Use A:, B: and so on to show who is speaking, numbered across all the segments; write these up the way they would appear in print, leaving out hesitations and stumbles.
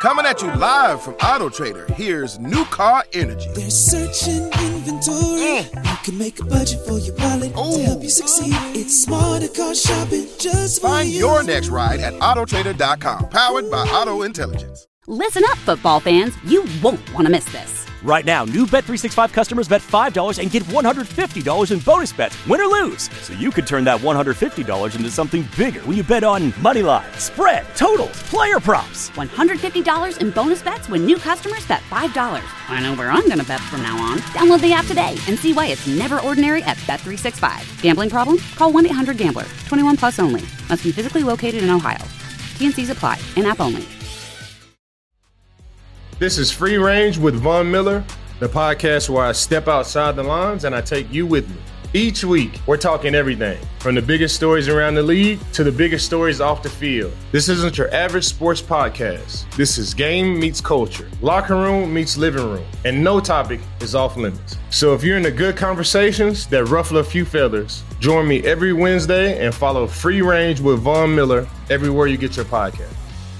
A: Coming at you live from Auto Trader, here's New Car Energy.
B: They're searching inventory. You can make a budget for your wallet to help you succeed. It's smarter car shopping just for
A: Find
B: you.
A: your next ride at autotrader.com, powered by Auto Intelligence.
C: Listen up, football fans. You won't want to miss this.
D: Right now, new Bet365 customers bet $5 and get $150 in bonus bets, win or lose. So you could turn that $150 into something bigger when you bet on money line, spread, totals, player props.
C: $150 in bonus bets when new customers bet $5. I know where I'm going to bet from now on. Download the app today and see why it's never ordinary at Bet365. Gambling problem? Call 1-800-GAMBLER. 21 plus only. Must be physically located in Ohio. T&Cs apply. In-app only.
E: This is Free Range with Von Miller, the podcast where I step outside the lines and I take you with me. Each week, we're talking everything from the biggest stories around the league to the biggest stories off the field. This isn't your average sports podcast. This is game meets culture, locker room meets living room, and no topic is off limits. So if you're into good conversations that ruffle a few feathers, join me every Wednesday and follow Free Range with Von Miller everywhere you get your podcast.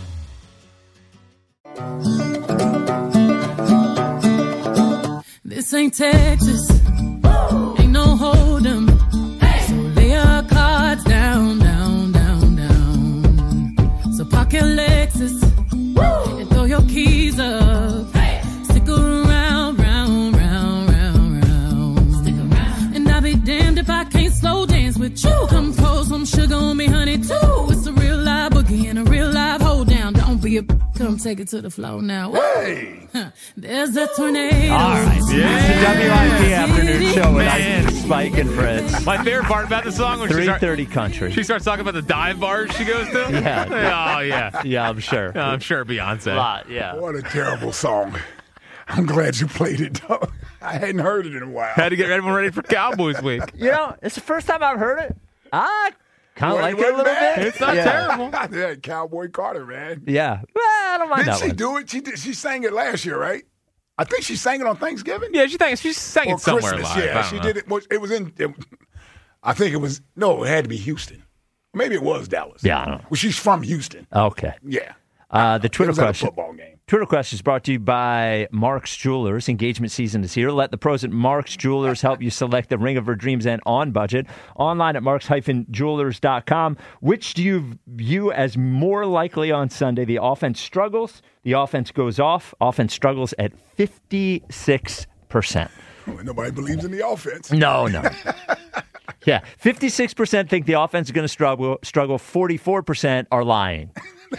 F: This ain't Texas, ain't no hold'em. So lay your cards down, down, down, down. So park your Lexus and throw your keys up. Stick around, round, round, round, round. Stick around. And I'll be damned if I can't slow dance with you. Come pour some sugar on me, honey, too. It's a real live boogie and a real live hold down. Don't be a come take it to the floor now.
G: Hey!
F: There's a tornado.
D: All right.
H: Yeah.
D: It's the WIP afternoon show with Isaac, Spike, and Fritz.
H: My favorite part about the song was
D: 3:30 country.
H: She starts talking about the dive bars she goes to.
D: Yeah.
H: Oh, yeah.
D: Yeah, I'm sure.
H: I'm sure Beyonce.
D: A lot, yeah.
G: What a terrible song. I'm glad you played it, though. I hadn't heard it in a while.
H: Had to get everyone ready for Cowboys week.
D: You know, it's the first time I've heard it. I kind of like it a little
G: bad.
H: It's not
D: Yeah.
H: terrible.
G: Yeah, Cowboy Carter, man.
D: Yeah. Well, I don't mind
G: Didn't
D: that
G: she
D: one.
G: do it? She sang it last year, right? I think she sang it on Thanksgiving.
H: Yeah, she sang
G: Or
H: it somewhere
G: Christmas.
H: live.
G: Yeah, she did it. It was in. I think it was. No, it had to be Houston. Maybe it was Dallas.
D: Yeah, I don't know.
G: Well, she's from Houston.
D: Okay.
G: Yeah.
D: The Twitter
G: it was at a
D: question.
G: football game.
D: Twitter question is brought to you by Mark's Jewelers. Engagement season is here. Let the pros at Mark's Jewelers help you select the ring of her dreams and on budget. Online at marks-jewelers.com. Which do you view as more likely on Sunday? The offense struggles, the offense goes off. Offense struggles at 56%.
G: Well, nobody believes in the offense.
D: No. Yeah, 56% think the offense is going to struggle. 44% are lying.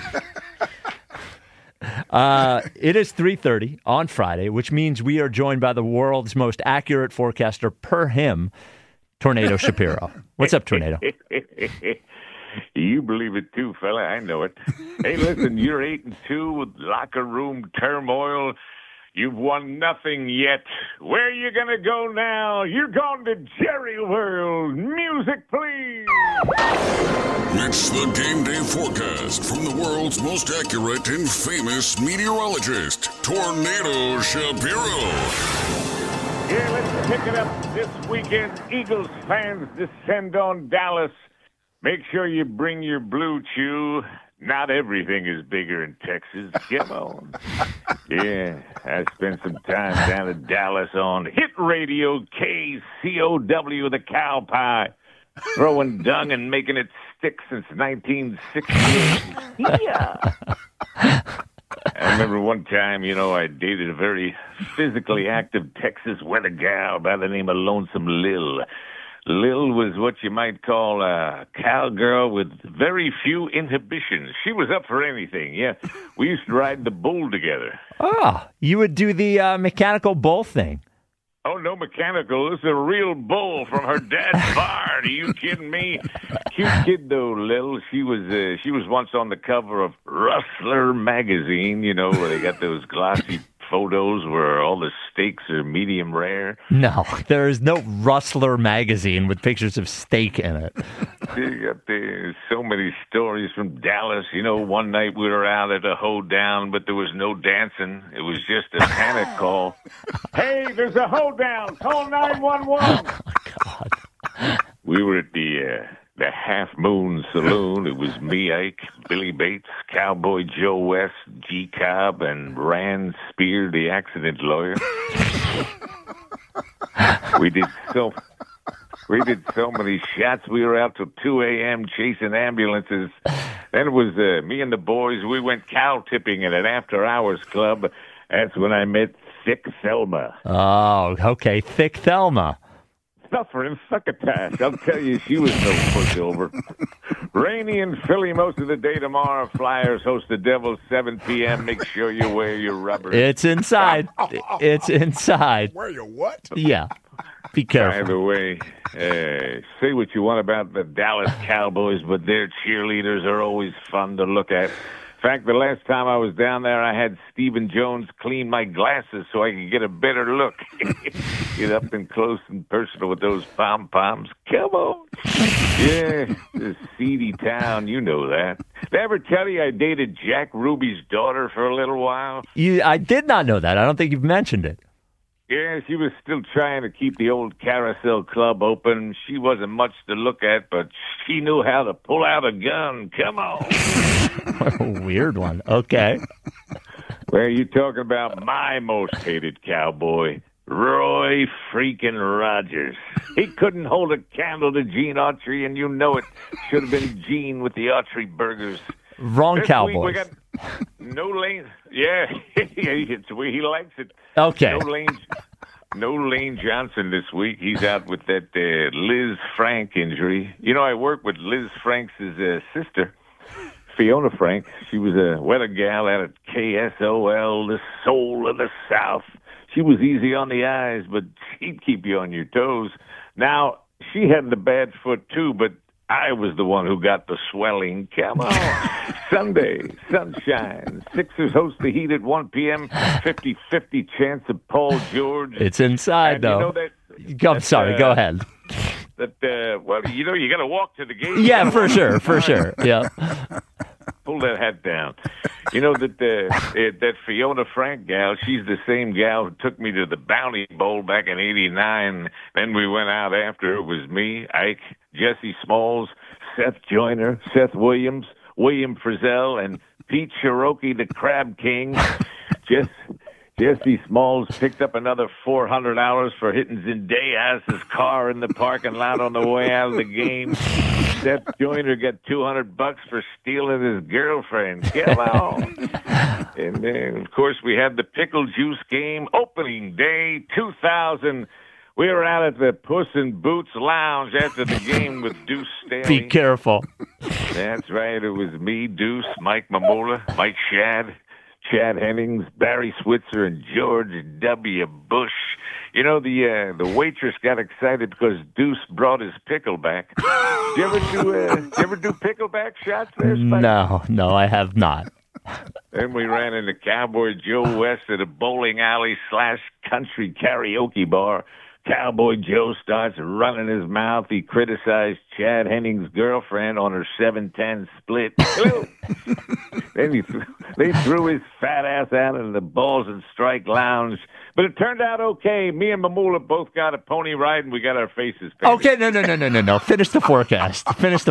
D: It is 3:30 on Friday, which means we are joined by the world's most accurate forecaster per him, Tornado Shapiro. What's up, Tornado?
I: You believe it too, fella. I know it. Hey, listen, you're 8-2 with locker room turmoil. You've won nothing yet. Where are you going to go now? You're going to Jerry World. Music, please.
J: It's the Game Day Forecast from the world's most accurate and famous meteorologist, Tornado Shapiro.
I: Yeah, let's pick it up this weekend. Eagles fans descend on Dallas. Make sure you bring your Blue Chew. Not everything is bigger in Texas. Come on. Yeah, I spent some time down in Dallas on Hit Radio KCOW, the cow pie, throwing dung and making it stick since 1968. Yeah. I remember one time, I dated a very physically active Texas weather gal by the name of Lonesome Lil. Lil was what you might call a cowgirl with very few inhibitions. She was up for anything, yeah. We used to ride the bull together.
D: Oh, you would do the mechanical bull thing.
I: Oh, no mechanical. This is a real bull from her dad's barn. Are you kidding me? Cute kid, though, Lil. She was once on the cover of Rustler magazine, where they got those glossy photos where all the steaks are medium rare.
D: No, there is no Rustler magazine with pictures of steak in it.
I: There's so many stories from Dallas. One night we were out at a hoedown, but there was no dancing. It was just a panic call. Hey, there's a hoedown. Call 911.
D: Oh, God.
I: We were at the the Half Moon Saloon. It was me, Ike, Billy Bates, Cowboy Joe West, G. Cobb, and Rand Spear, the accident lawyer. We did so many shots. We were out till 2 a.m. chasing ambulances. Then it was me and the boys. We went cow tipping at an after-hours club. That's when I met Thick Thelma.
D: Oh, okay. Thick Thelma.
I: Suffering succotash. I'll tell you, she was no pushover. Rainy in Philly most of the day tomorrow. Flyers host the Devils, 7 p.m. Make sure you wear your rubber.
D: It's inside. It's inside.
G: Wear your what?
D: Yeah. Be careful.
I: By the way, say what you want about the Dallas Cowboys, but their cheerleaders are always fun to look at. In fact, the last time I was down there, I had Stephen Jones clean my glasses so I could get a better look. Get up and close and personal with those pom-poms. Come on. Yeah, this seedy town, you know that. Did I ever tell you I dated Jack Ruby's daughter for a little while?
D: I did not know that. I don't think you've mentioned it.
I: Yeah, she was still trying to keep the old Carousel Club open. She wasn't much to look at, but she knew how to pull out a gun. Come on.
D: Weird one. Okay.
I: Well, you talking about my most hated cowboy, Roy freaking Rogers. He couldn't hold a candle to Gene Autry, and you know it. Should have been Gene with the Autry burgers.
D: Wrong
I: This
D: Cowboys.
I: week we got no Lane. Yeah, he likes it.
D: Okay.
I: No Lane Johnson this week. He's out with that Liz Frank injury. You know, I work with Liz Frank's sister, Fiona Frank. She was a weather gal out at KSOL, the soul of the South. She was easy on the eyes, but she'd keep you on your toes. Now, she had the bad foot, too, but I was the one who got the swelling. Come on. Sunday, sunshine. Sixers host the Heat at 1 p.m. 50-50 chance of Paul George.
D: It's inside,
I: and
D: though.
I: You know
D: I'm sorry. Go ahead.
I: Well, you know, you got to walk to the game.
D: Yeah, for sure. For sure. Yeah.
I: Pull that hat down. You know that Fiona Frank gal, she's the same gal who took me to the Bounty Bowl back in '89. Then we went out after. It was me, Ike, Jesse Smalls, Seth Joyner, Seth Williams, William Frizzell, and Pete Cherokee, the Crab King. Jesse Smalls picked up another $400 for hitting Zendaya's car in the parking lot on the way out of the game. Seth Joyner got $200 for stealing his girlfriend. Come on. And then, of course, we had the Pickle Juice game opening day 2000. We were out at the Puss in Boots Lounge after the game with Deuce Staley.
D: Be careful.
I: That's right. It was me, Deuce, Mike Mamola, Mike Shad, Chad Hennings, Barry Switzer, and George W. Bush. You know, the waitress got excited because Deuce brought his pickleback. Did you ever do pickleback shots there, Spike?
D: No, I have not.
I: Then we ran into Cowboy Joe West at a bowling alley / country karaoke bar. Cowboy Joe starts running his mouth. He criticized Chad Hennings' girlfriend on her 7-10 split. Hello. Then they threw his fat ass out into the Balls and Strike Lounge. But it turned out okay. Me and Mamula both got a pony ride, and we got our faces painted.
D: Okay, no. Finish the forecast. Finish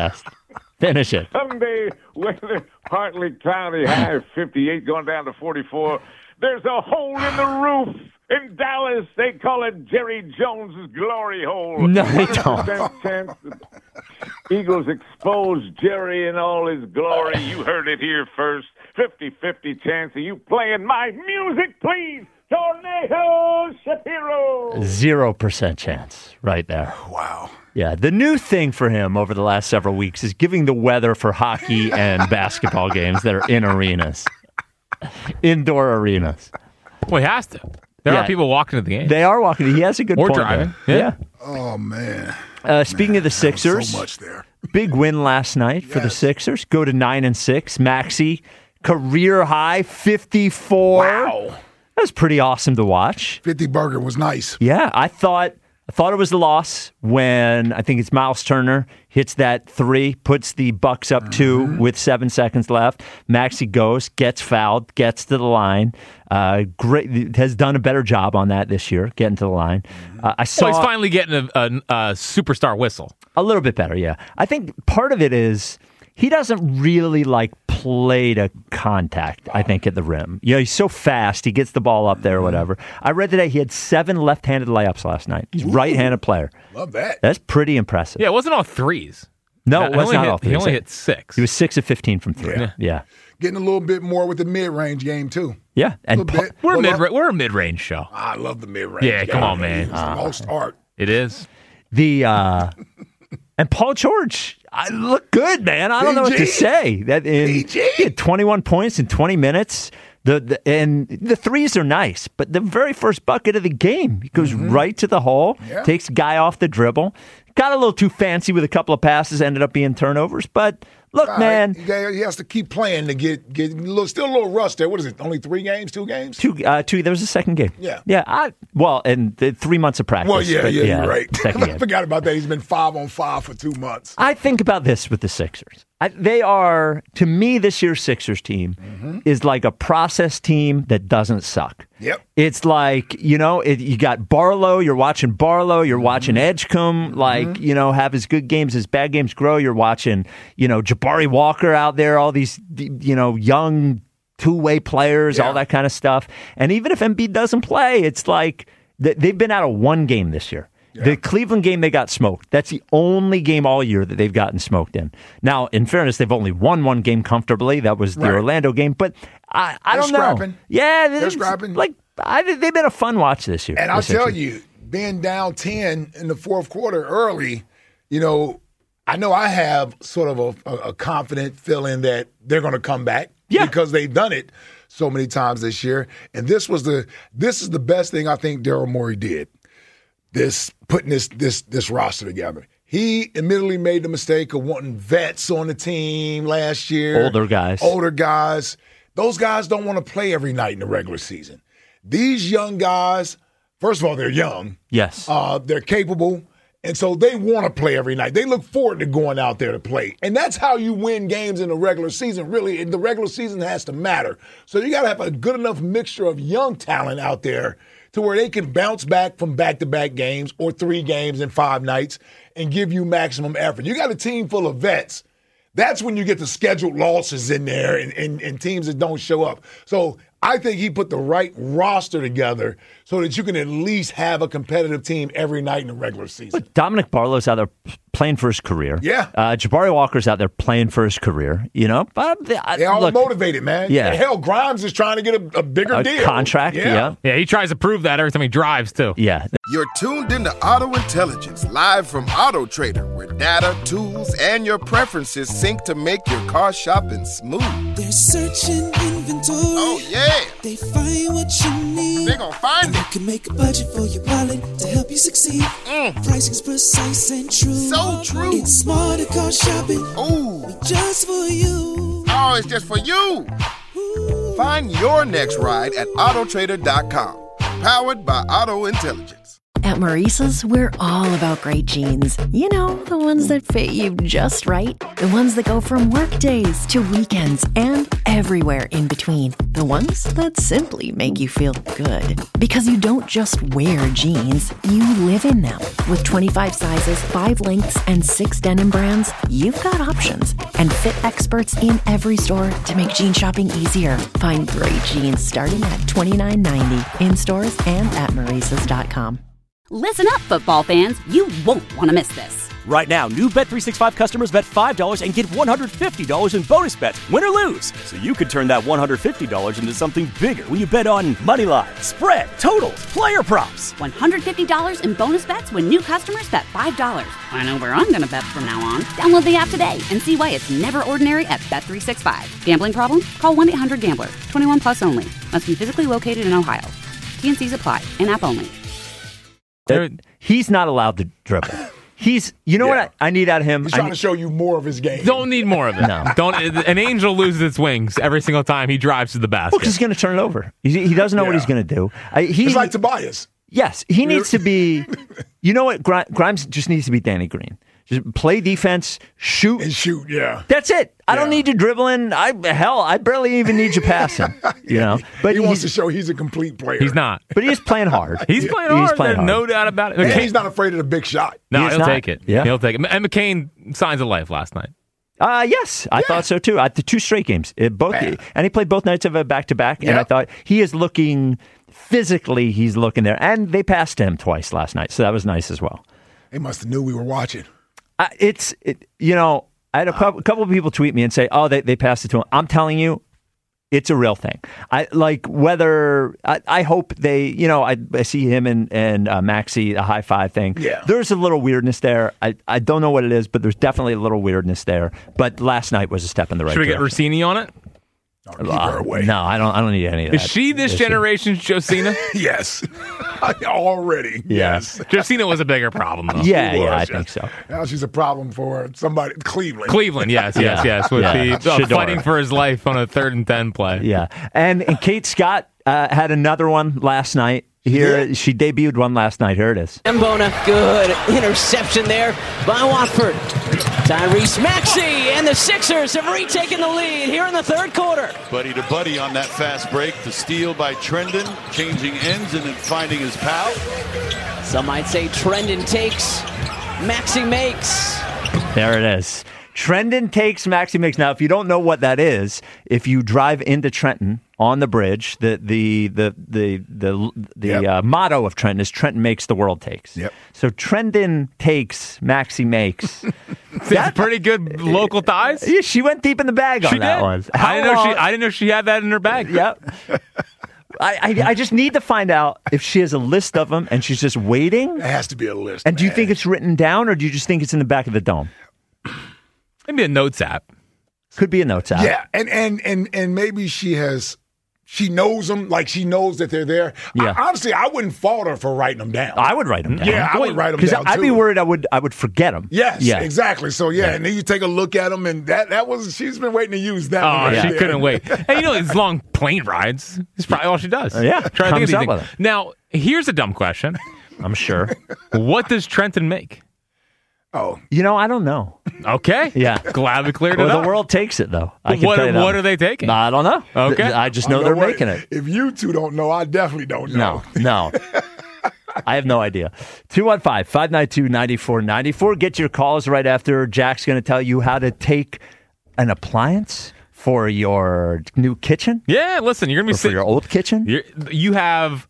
D: it.
I: Sunday, weather partly cloudy, high of 58, going down to 44. There's a hole in the roof. In Dallas, they call it Jerry Jones's glory hole.
D: No, they don't.
I: 100% chance the Eagles expose Jerry in all his glory. You heard it here first. 50-50 chance of you playing my music, please. Tornado Shapiro.
D: 0% chance right there.
G: Wow.
D: Yeah, the new thing for him over the last several weeks is giving the weather for hockey and basketball games that are in arenas. Indoor arenas.
H: Well, he has to. There are people walking to the game.
D: They are walking. He has a good
H: or
D: point
H: driving.
D: there. Yeah.
G: Oh, man.
D: Speaking of the Sixers,
G: So much there.
D: big win last night for the Sixers. Go to 9-6. Maxey, career high 54.
G: Wow.
D: That was pretty awesome to watch.
G: 50 burger was nice.
D: Yeah, I thought it was a loss when I think it's Miles Turner hits that three, puts the Bucks up 2 with 7 seconds left. Maxey goes, gets fouled, gets to the line. Great, has done a better job on that this year, getting to the line. I saw.
H: Well, he's finally getting a superstar whistle.
D: A little bit better, yeah. I think part of it is he doesn't really play to contact, I think, at the rim. He's so fast. He gets the ball up there or whatever. I read today he had 7 left-handed layups last night. He's a right-handed player.
G: Love that.
D: That's pretty impressive.
H: Yeah, it wasn't all threes.
D: No, it was not all threes.
H: He only hit 6.
D: He was 6 of 15 from 3. Yeah.
G: Getting a little bit more with the mid-range game, too.
D: Yeah. And
H: we're a mid-range show.
G: I love the mid-range
H: game.
G: Come
H: on, man.
G: It's the most art.
H: It is.
D: And Paul George, I look good, man. I don't know what to say. He had 21 points in 20 minutes. And the threes are nice, but the very first bucket of the game, he goes right to the hole, takes a guy off the dribble. Got a little too fancy with a couple of passes, ended up being turnovers. But look, man,
G: he has to keep playing to get still a little rust there. What is it? Only 3 games? 2 games?
D: 2. There was a second game.
G: Yeah.
D: And 3 months of practice.
G: Well, you're right.
D: I
G: forgot about that. He's been 5 on 5 for 2 months.
D: I think about this with the Sixers. They are, to me, this year's Sixers team is like a process team that doesn't suck.
G: Yep.
D: It's like, you got Barlow, you're watching Barlow, you're watching Edgecombe, have his good games, his bad games grow. You're watching, Jabari Walker out there, all these, young two-way players, all that kind of stuff. And even if Embiid doesn't play, it's like they've been out of 1 game this year. Yeah. The Cleveland game, they got smoked. That's the only game all year that they've gotten smoked in. Now, in fairness, they've only won 1 game comfortably. That was the Orlando game. But I don't know.
G: Scrapping.
D: Yeah,
G: they're scrapping.
D: They've been a fun watch this year.
G: And I'll tell you, being down 10 in the fourth quarter early, I know I have sort of a confident feeling that they're going to come back because they've done it so many times this year. And this is the best thing I think Daryl Morey did. Putting this roster together. He admittedly made the mistake of wanting vets on the team last year.
D: Older guys. Those guys don't want to play every night in the regular season. These young guys, first of all, they're young. Yes.
G: They're capable. And so they want to play every night. They look forward to going out there to play. And that's how you win games in the regular season. Really, the regular season has to matter. So you got to have a good enough mixture of young talent out there to where they can bounce back from back-to-back games or 3 games in 5 nights and give you maximum effort. You got a team full of vets. That's when you get the scheduled losses in there and teams that don't show up. So I think he put the right roster together so that you can at least have a competitive team every night in the regular season.
D: But Dominic Barlow's out there playing for his career.
G: Yeah.
D: Jabari Walker's out there playing for his career. But
G: they're all motivated, man.
D: Yeah.
G: Hell, Grimes is trying to get a bigger deal.
D: Contract, yeah.
H: Yeah, he tries to prove that every time he drives, too.
D: Yeah.
A: You're tuned into Auto Intelligence, live from Auto Trader, where data, tools, and your preferences sync to make your car shopping smooth.
B: They're searching inventory.
A: Oh, yeah.
B: They find what you need.
A: They're gonna find it.
B: You can make a budget for your wallet to help you succeed. Pricing's precise and true.
A: So true.
B: It's smarter car shopping.
A: Ooh.
B: Just for you.
A: Oh, it's just for you. Ooh. Find your next ride at autotrader.com. Powered by Auto Intelligence.
K: At Maurice's, we're all about great jeans. The ones that fit you just right. The ones that go from work days to weekends and everywhere in between. The ones that simply make you feel good. Because you don't just wear jeans, you live in them. With 25 sizes, 5 lengths, and 6 denim brands, you've got options. And fit experts in every store to make jean shopping easier. Find great jeans starting at $29.90 in stores and at Maurice's.com.
C: Listen up, football fans. You won't want to miss this.
L: Right now, new Bet365 customers bet $5 and get $150 in bonus bets, win or lose. So you could turn that $150 into something bigger when you bet on money line, spread, totals, player props.
C: $150 in bonus bets when new customers bet $5. I know where I'm going to bet from now on. Download the app today and see why it's never ordinary at Bet365. Gambling problem? Call 1-800-GAMBLER. 21 plus only. Must be physically located in Ohio. T&Cs apply. In-app only.
D: He's not allowed to dribble. What I need out of him?
G: He's trying to show you more of his game.
H: Don't need more of it.
D: No.
H: An angel loses its wings every single time he drives to the basket.
D: Well, because he's going to turn it over. He doesn't know what he's going to do.
G: He's like Tobias.
D: Yes, he needs to be. You know what? Grimes just needs to be Danny Green. Just play defense, shoot.
G: And shoot, yeah.
D: That's it. I don't need you dribbling. I barely even need you passing. You know, but
G: he wants to show he's a complete player.
H: He's not.
D: But he's playing hard.
H: He's playing hard. There's no doubt about it.
G: And he's not afraid of the big shot.
H: No, he'll take it.
D: Yeah.
H: He'll take it. And McCain signs of life last night.
D: Yes, I thought so too. The 2 straight games, and he played both nights of a back-to-back, and I thought he is looking physically. He's looking there, and they passed him twice last night, so that was nice as well.
G: They must have knew we were watching.
D: I had a couple of people tweet me and say, "Oh, they passed it to him." I'm telling you, it's a real thing. I hope they, I see him and Maxey, a high five thing.
G: Yeah.
D: There's a little weirdness there. I don't know what it is, but there's definitely a little weirdness there. But last night was a step in the right direction.
H: Should we get Rossini on it?
G: Keep her away.
D: No, I don't need any of that.
H: Is she this generation's Josina?
G: Yes. Already.
D: Yeah.
G: Yes.
H: Josina was a bigger problem, though.
D: Yeah, I think so.
G: Now she's a problem for somebody.
H: Cleveland, yes. With the fighting for his life on a 3rd and 10 play.
D: Yeah. And Kate Scott had another one last night. Here, she debuted one last night. Here it is.
M: Mbona, good interception there by Watford. Tyrese Maxey and the Sixers have retaken the lead here in the 3rd quarter.
N: Buddy to buddy on that fast break. The steal by Trendon, changing ends and then finding his pal.
M: Some might say Trendon takes, Maxey makes.
D: There it is. Trendon takes, Maxey makes. Now, if you don't know what that is, if you drive into Trenton on the bridge, the motto of Trenton is Trenton makes, the world takes.
G: Yep.
D: So Trendon takes, Maxey makes.
H: That's pretty good local ties.
D: Yeah, she went deep in the bag on that one.
H: I didn't know she had that in her bag.
D: Yep. I just need to find out if she has a list of them and she's just waiting.
G: It has to be a list.
D: And do you think it's written down, or do you just think it's in the back of the dome?
H: Maybe a notes app.
D: Could be a notes app.
G: Yeah, and maybe she knows them, like she knows that they're there.
D: Yeah.
G: Honestly, I wouldn't fault her for writing them down.
D: I would write them down.
G: Yeah, I would write them down
D: because I'd be
G: too.
D: worried I would forget them.
G: Yes, exactly. So and then you take a look at them, and that was she's been waiting to use that.
H: Oh, she couldn't wait. Hey, these long plane rides is probably all she does.
D: Yeah,
H: trying to think of anything.
D: with it.
H: Now, here's a dumb question.
D: I'm sure.
H: What does Trenton make?
G: Oh,
D: I don't know.
H: Okay.
D: Yeah.
H: Glad we cleared it up.
D: The world takes it, though.
H: What are they taking?
D: I don't know.
H: Okay.
D: I just know they're making it.
G: If you two don't know, I definitely don't know.
D: No. I have no idea. 215-592-9494. Get your calls right after Jack's going to tell you how to take an appliance for your new kitchen.
H: Yeah, listen, you're going to be
D: for your old kitchen.
H: You have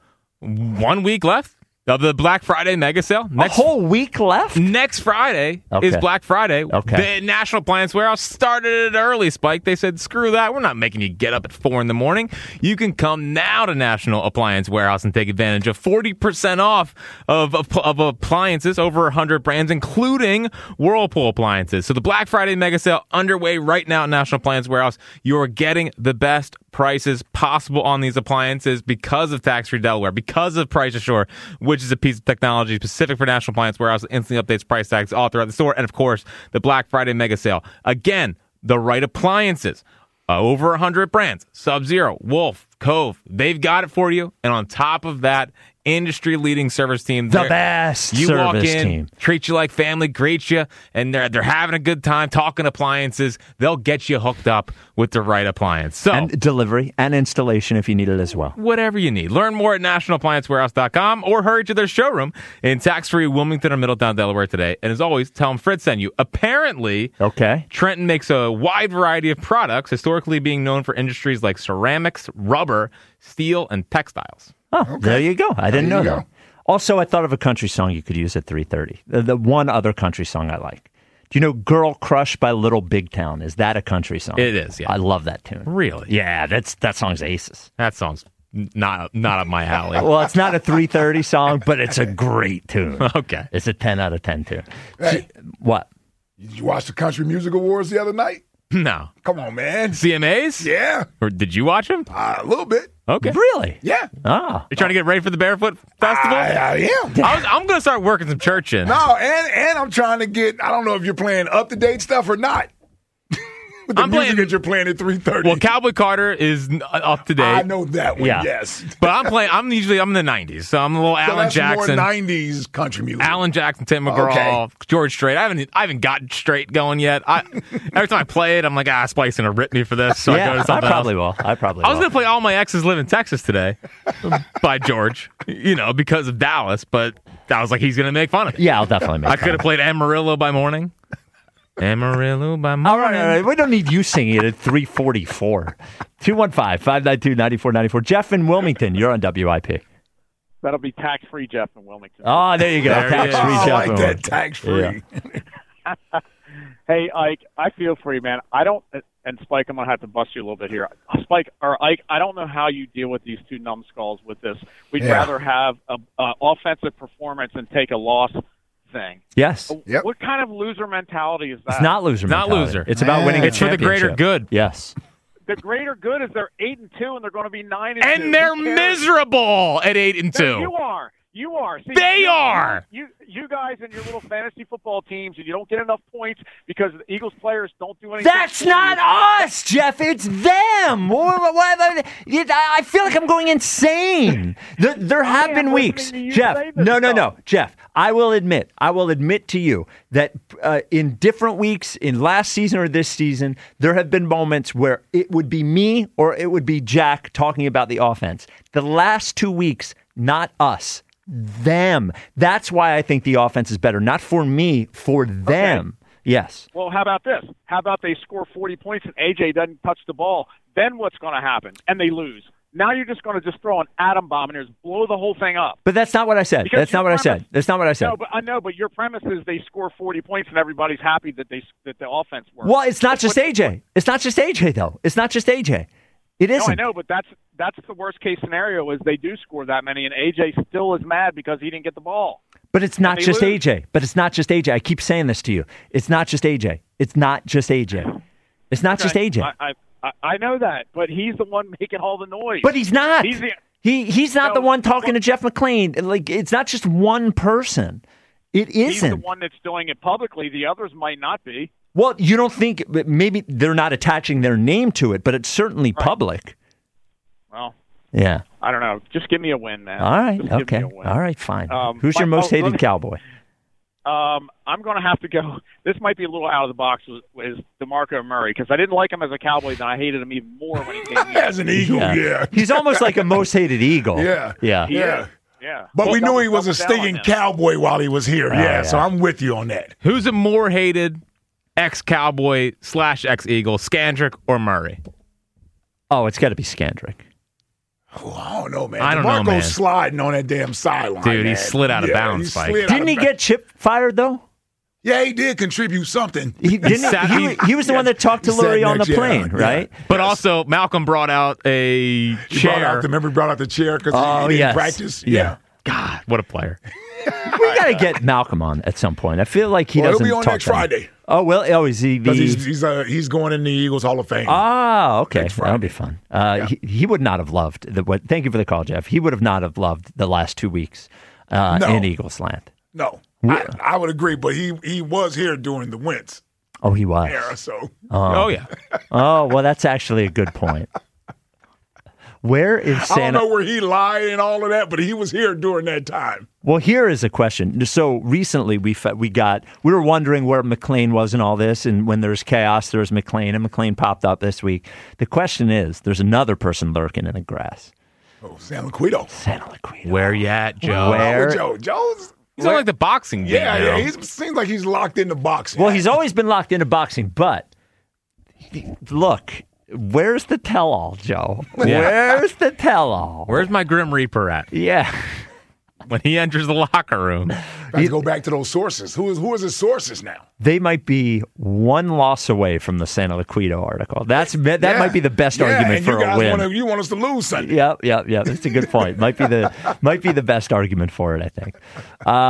H: 1 week left of the Black Friday mega sale.
D: A whole week left?
H: Next Friday is Black Friday.
D: Okay.
H: The National Appliance Warehouse started it early, Spike. They said, screw that. We're not making you get up at 4 a.m. You can come now to National Appliance Warehouse and take advantage of 40% off of appliances, over 100 brands, including Whirlpool appliances. So the Black Friday mega sale underway right now at National Appliance Warehouse. You're getting the best prices possible on these appliances because of tax-free Delaware, because of Price Assure, which is a piece of technology specific for National Appliance Warehouse that instantly updates price tags all throughout the store, and of course the Black Friday mega sale. Again, the right appliances, over 100 brands, Sub-Zero, Wolf, Cove, they've got it for you. And on top of that, industry-leading service team.
D: The best
H: you
D: service
H: walk in,
D: team.
H: Treat you like family, greet you, and they're having a good time talking appliances. They'll get you hooked up with the right appliance. So,
D: and delivery and installation if you need it as well.
H: Whatever you need. Learn more at nationalappliancewarehouse.com or hurry to their showroom in tax-free Wilmington or Middletown, Delaware today. And as always, tell them Fred sent you. Apparently, Trenton makes a wide variety of products, historically being known for industries like ceramics, rubber, steel, and textiles.
D: Oh, there you go. I didn't know that. Also, I thought of a country song you could use at 3:30. The one other country song I like. Do you know Girl Crush by Little Big Town? Is that a country song?
H: It is, yeah.
D: I love that tune.
H: Really?
D: Yeah, that song's aces.
H: That song's not up my alley.
D: Well, it's not a 3:30 song, but it's a great tune.
H: Okay.
D: It's a 10 out of 10 tune.
G: Hey,
D: what?
G: Did you watch the Country Music Awards the other night?
H: No.
G: Come on, man.
H: CMAs?
G: Yeah.
H: Or did you watch them?
G: A little bit.
H: Okay.
D: Really?
G: Yeah.
D: Ah.
H: You're trying to get ready for the Barefoot Festival?
G: I am.
H: I'm going to start working some church in.
G: No, and I'm trying to get, I don't know if you're playing up-to-date stuff or not. With the
H: I'm
G: music
H: playing.
G: that you're playing at 3:30.
H: Well, Cowboy Carter is up to date.
G: I know that one.
H: Yeah.
G: Yes.
H: But I'm in the 90s, so I'm a little
G: So
H: Alan
G: that's
H: Jackson.
G: more 90s country music.
H: Alan Jackson, Tim McGraw,
G: Okay.
H: George Strait. I haven't gotten Strait going yet. Every time I play it, I'm like, Spike's gonna rip me for this. So I go to
D: I
H: something
D: probably
H: else.
D: will. I probably
H: I was
D: will.
H: gonna play All My Exes Live in Texas today by George, because of Dallas, but I was like, he's gonna make fun of it.
D: Yeah, I'll definitely make
H: I
D: fun
H: could have played Amarillo by Morning. Amarillo by Morning.
D: All right. We don't need you singing it at 3:44. 215-592-9494. Jeff in Wilmington, you're on WIP.
O: That'll be tax-free, Jeff, in Wilmington.
D: Oh, there you go. Tax-free
G: I
D: Jeff.
G: like
D: in
G: that,
D: Wilmington.
G: tax-free.
D: Yeah.
O: Hey, Ike, I feel for you, man. I don't, and Spike, I'm going to have to bust you a little bit here. Spike, or Ike, I don't know how you deal with these two numbskulls with this. We'd rather have a offensive performance and take a loss thing.
D: Yes.
G: Yep.
O: What kind of loser mentality is that?
D: It's not loser
H: Not
D: mentality.
H: loser.
D: It's about winning a
H: It's for the greater
D: championship.
H: good.
D: Yes.
O: The greater good is they're 8-2 and they're going to be 9-2.
H: And they're
O: Who cares?
H: miserable at 8-2.
O: No, you are. You are. See,
H: They are.
O: You guys and your little fantasy football teams, and you don't get enough points because the Eagles players don't do anything.
D: That's not us, Jeff. It's them. I feel like I'm going insane. There have been weeks, Jeff. No, Jeff. I will admit to you that in different weeks, in last season or this season, there have been moments where it would be me or it would be Jack talking about the offense. The last 2 weeks, not us. Them. That's why I think the offense is better. Not for me, for them. Okay. Yes.
O: Well, how about this? How about they score 40 points and AJ doesn't touch the ball? Then what's going to happen? And they lose. Now you're just going to just throw an atom bomb and just blow the whole thing up.
D: But that's not what I said. That's not what I said.
O: No, but I know. But your premise is they score 40 points and everybody's happy that the offense works.
D: Well, it's not just AJ. It's not just AJ though. It's not just AJ. It isn't.
O: No, I know, but that's the worst case scenario is they do score that many, and AJ still is mad because he didn't get the ball.
D: But it's not just AJ. But it's not just AJ. I keep saying this to you. It's not just AJ. It's not just AJ. It's not just AJ.
O: I know that, but he's the one making all the noise.
D: But he's not. He's not the one talking to Jeff McClain. Like, it's not just one person. It isn't.
O: He's the one that's doing it publicly. The others might not be.
D: Well, you don't think maybe they're not attaching their name to it, but it's certainly public.
O: Well,
D: yeah.
O: I don't know. Just give me a win, man.
D: All right.
O: Just
D: Okay.
O: give me a win.
D: All right. Fine. Who's your most hated Cowboy?
O: I'm going to have to go. This might be a little out of the box. Is DeMarco Murray because I didn't like him as a Cowboy, then I hated him even more when he came here.
G: As an Eagle, yeah.
D: He's almost like a most hated Eagle.
G: Yeah.
D: Yeah.
O: Yeah.
G: But we knew he was a stinging Cowboy while he was here. Yeah, so I'm with you on that.
H: Who's a more hated ex-Cowboy / ex-Eagle, Skandrick or Murray?
D: Oh, it's got to be Skandrick.
G: Oh, I don't know, man.
H: I don't know,
G: DeMarco's
H: man.
G: sliding on that damn sideline.
H: Dude, he
G: man.
H: slid out of bounds,
G: he
H: Spike.
G: slid out
D: Didn't
G: of
D: he
G: bounds.
D: get Chip fired, though?
G: Yeah, he did contribute something.
D: He was the one that talked to
G: He sat
D: Lurie on the
G: next-
D: plane,
G: yeah,
D: right?
H: But also, Malcolm brought out a chair.
G: Remember he brought out the chair because he didn't practice?
D: Yeah.
H: God, what a player.
D: We got to get Malcolm on at some point. I feel like he
G: Well,
D: doesn't
G: he'll be on
D: talk
G: next
D: that much.
G: Friday.
D: Oh, well, is he the...
G: Because he's going in the Eagles Hall of Fame.
D: Ah, okay. That'll be fun. He would not have loved thank you for the call, Jeff. He would have not have loved the last 2 weeks in Eagles land.
G: No, I would agree, but he was here during the Wentz
D: Oh, he was.
G: era, so.
H: Oh, yeah.
D: Oh, well, that's actually a good point. Where is
G: I
D: Santa?
G: don't know where he lied and all of that, but he was here during that time.
D: Well, here is a question. So recently we were wondering where McClain was in all this, and when there's chaos, there's McClain, and McClain popped up this week. The question is, there's another person lurking in the grass.
G: Oh, San Liquido.
H: Where you at, Joe?
D: Where?
G: Joe's.
H: He's on like the boxing game.
G: Yeah,
H: now.
G: he seems like he's locked into boxing.
D: Well, he's always been locked into boxing, but look, where's the tell-all, Joe?
H: Yeah.
D: Where's the tell-all?
H: Where's my Grim Reaper at?
D: Yeah.
H: When he enters the locker room.
G: Let's go back to those sources. Who is his sources now?
D: They might be one loss away from the Santa Liquido article. That might be the best argument
G: and
D: for
G: you guys
D: a win.
G: You want us to lose Sunday?
D: Yep. That's a good point. Might be the best argument for it, I think.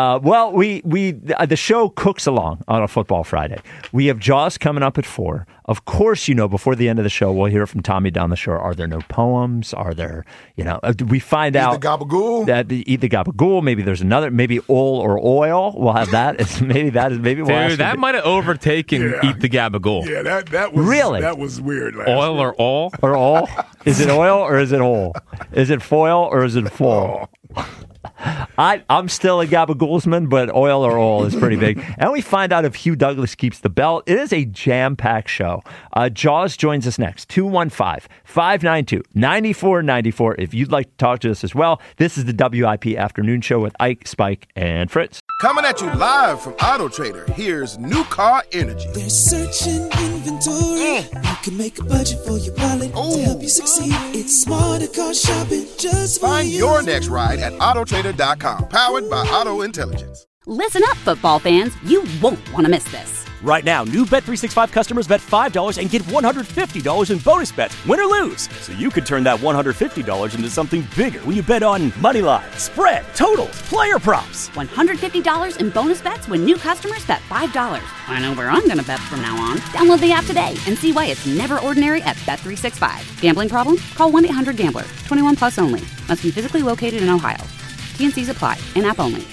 D: Well, the show cooks along on a Football Friday. We have Jaws coming up at 4, Of course, before the end of the show, we'll hear from Tommy down the shore. Are there no poems? Are there, we find out.
G: Eat the gabagool.
D: Eat the gabagool. Maybe there's another, maybe oil or oil. We'll have that. Maybe we'll
H: Dude, that might have overtaken Eat the gabagool.
G: Yeah, that was
D: really?
G: That was weird.
H: Oil or all?
D: Or all? Is it oil or is it all? Is it foil or is it foil? I'm still a gabagoolsman, but oil or all is pretty big. And we find out if Hugh Douglas keeps the belt. It is a jam-packed show. Jaws joins us next, 215-592-9494. If you'd like to talk to us as well, this is the WIP Afternoon Show with Ike, Spike, and Fritz.
A: Coming at you live from Auto Trader, here's New Car Energy.
B: There's searching inventory. You can make a budget for your wallet to help you succeed. It's smarter car shopping just for
A: Find
B: you.
A: your next ride at autotrader.com, powered by Auto Intelligence.
C: Listen up, football fans. You won't want to miss this.
L: Right now, new Bet365 customers bet $5 and get $150 in bonus bets, win or lose. So you could turn that $150 into something bigger when you bet on money line, spread, totals, player props.
C: $150 in bonus bets when new customers bet $5. I know where I'm going to bet from now on. Download the app today and see why it's never ordinary at Bet365. Gambling problem? Call 1-800-GAMBLER. 21 plus only. Must be physically located in Ohio. T&Cs apply. In-app only.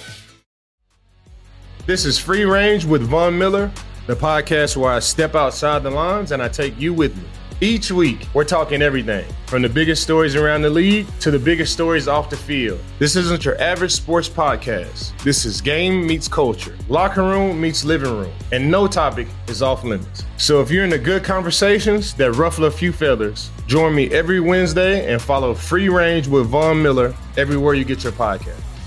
E: This is Free Range with Von Miller, the podcast where I step outside the lines and I take you with me. Each week, we're talking everything from the biggest stories around the league to the biggest stories off the field. This isn't your average sports podcast. This is game meets culture, locker room meets living room, and no topic is off limits. So if you're into good conversations that ruffle a few feathers, join me every Wednesday and follow Free Range with Von Miller everywhere you get your podcast.